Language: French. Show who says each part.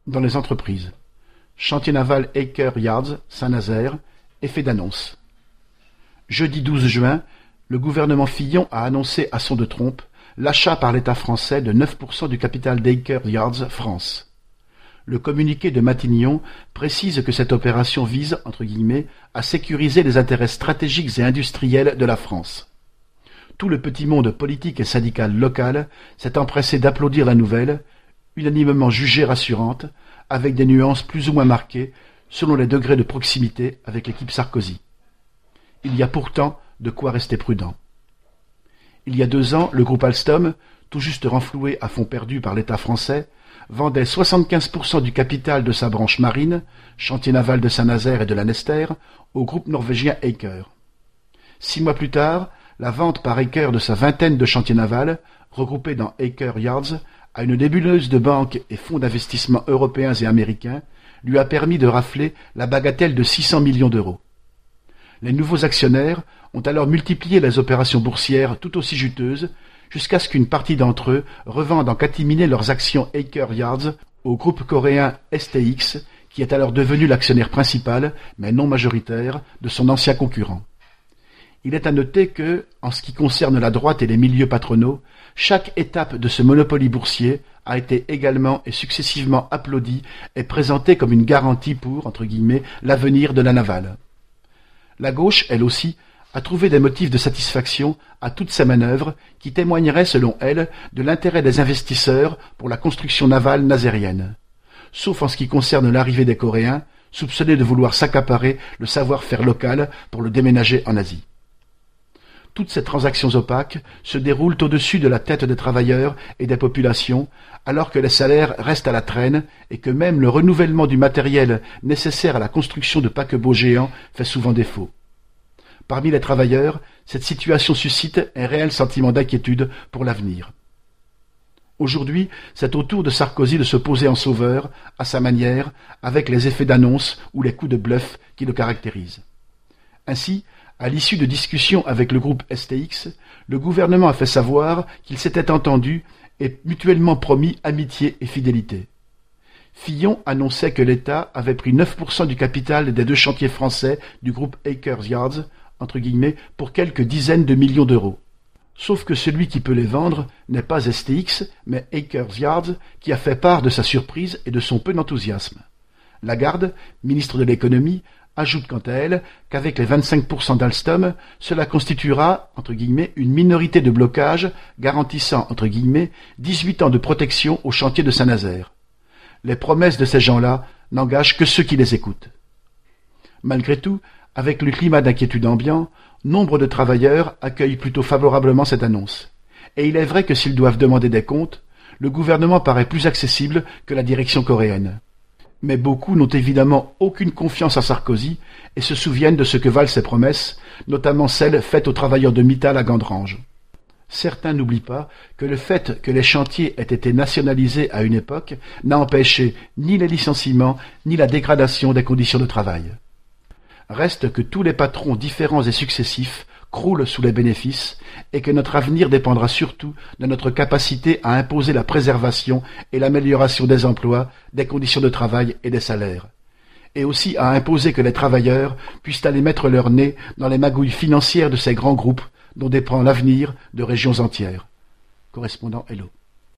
Speaker 1: Dans les entreprises. Chantier naval Aker Yards, Saint-Nazaire, effet d'annonce. Jeudi 12 juin, le gouvernement Fillon a annoncé à son de trompe l'achat par l'État français de 9% du capital d'Aker Yards France. Le communiqué de Matignon précise que cette opération vise, entre guillemets, à sécuriser les intérêts stratégiques et industriels de la France. Tout le petit monde politique et syndical local s'est empressé d'applaudir la nouvelle, unanimement jugée rassurante, avec des nuances plus ou moins marquées selon les degrés de proximité avec l'équipe Sarkozy. Il y a pourtant de quoi rester prudent. Il y a 2 ans, le groupe Alstom, tout juste renfloué à fond perdu par l'État français, vendait 75% du capital de sa branche marine, chantier naval de Saint-Nazaire et de la Nester, au groupe norvégien Aker. 6 mois plus tard, la vente par Aker de sa vingtaine de chantiers navals, regroupés dans Aker Yards, à une nébuleuse de banques et fonds d'investissement européens et américains, lui a permis de rafler la bagatelle de 600 millions d'euros. Les nouveaux actionnaires ont alors multiplié les opérations boursières tout aussi juteuses, jusqu'à ce qu'une partie d'entre eux revendent en catimini leurs actions Aker Yards au groupe coréen STX, qui est alors devenu l'actionnaire principal, mais non majoritaire, de son ancien concurrent. Il est à noter que, en ce qui concerne la droite et les milieux patronaux, chaque étape de ce monopoly boursier a été également et successivement applaudie et présentée comme une garantie pour, entre guillemets, l'avenir de la navale. La gauche, elle aussi, a trouvé des motifs de satisfaction à toutes ces manœuvres qui témoigneraient, selon elle, de l'intérêt des investisseurs pour la construction navale nazérienne. Sauf en ce qui concerne l'arrivée des Coréens, soupçonnés de vouloir s'accaparer le savoir-faire local pour le déménager en Asie. Toutes ces transactions opaques se déroulent au-dessus de la tête des travailleurs et des populations, alors que les salaires restent à la traîne et que même le renouvellement du matériel nécessaire à la construction de paquebots géants fait souvent défaut. Parmi les travailleurs, cette situation suscite un réel sentiment d'inquiétude pour l'avenir. Aujourd'hui, c'est au tour de Sarkozy de se poser en sauveur, à sa manière, avec les effets d'annonce ou les coups de bluff qui le caractérisent. Ainsi, à l'issue de discussions avec le groupe STX, le gouvernement a fait savoir qu'il s'était entendu et mutuellement promis amitié et fidélité. Fillon annonçait que l'État avait pris 9% du capital des 2 chantiers français du groupe Aker Yards, entre guillemets, pour quelques dizaines de millions d'euros. Sauf que celui qui peut les vendre n'est pas STX, mais Aker Yards, qui a fait part de sa surprise et de son peu d'enthousiasme. Lagarde, ministre de l'économie, ajoute quant à elle qu'avec les 25% d'Alstom, cela constituera, entre guillemets, une minorité de blocage garantissant, entre guillemets, 18 ans de protection au chantier de Saint-Nazaire. Les promesses de ces gens-là n'engagent que ceux qui les écoutent. Malgré tout, avec le climat d'inquiétude ambiant, nombre de travailleurs accueillent plutôt favorablement cette annonce. Et il est vrai que s'ils doivent demander des comptes, le gouvernement paraît plus accessible que la direction coréenne. Mais beaucoup n'ont évidemment aucune confiance à Sarkozy et se souviennent de ce que valent ses promesses, notamment celles faites aux travailleurs de Mittal à Gandrange. Certains n'oublient pas que le fait que les chantiers aient été nationalisés à une époque n'a empêché ni les licenciements ni la dégradation des conditions de travail. Reste que tous les patrons différents et successifs croulent sous les bénéfices et que notre avenir dépendra surtout de notre capacité à imposer la préservation et l'amélioration des emplois, des conditions de travail et des salaires. Et aussi à imposer que les travailleurs puissent aller mettre leur nez dans les magouilles financières de ces grands groupes dont dépend l'avenir de régions entières. Correspondant Hello.